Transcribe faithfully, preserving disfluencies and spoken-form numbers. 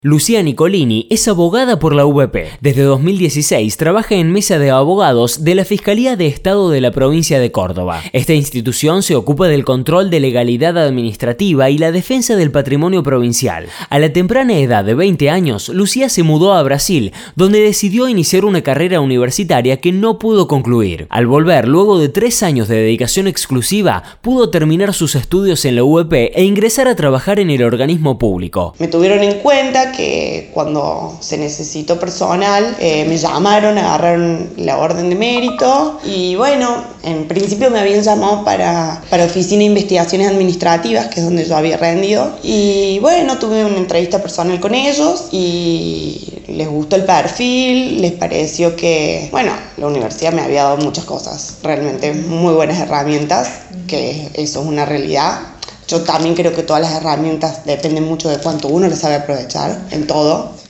Lucía Nicolini es abogada por la U B P. Desde dos mil dieciséis trabaja en mesa de abogados de la Fiscalía de Estado de la provincia de Córdoba. Esta institución se ocupa del control de legalidad administrativa y la defensa del patrimonio provincial. A la temprana edad de veinte años, Lucía se mudó a Brasil, donde decidió iniciar una carrera universitaria que no pudo concluir. Al volver, luego de tres años de dedicación exclusiva, pudo terminar sus estudios en la U B P e ingresar a trabajar en el organismo público. Me tuvieron en cuenta que cuando se necesitó personal eh, me llamaron, agarraron la orden de mérito y bueno, en principio me habían llamado para, para Oficina de Investigaciones Administrativas, que es donde yo había rendido, y bueno, tuve una entrevista personal con ellos y les gustó el perfil, les pareció que, bueno, la universidad me había dado muchas cosas, realmente muy buenas herramientas, que eso es una realidad. Yo también creo que todas las herramientas dependen mucho de cuánto uno las sabe aprovechar en todo.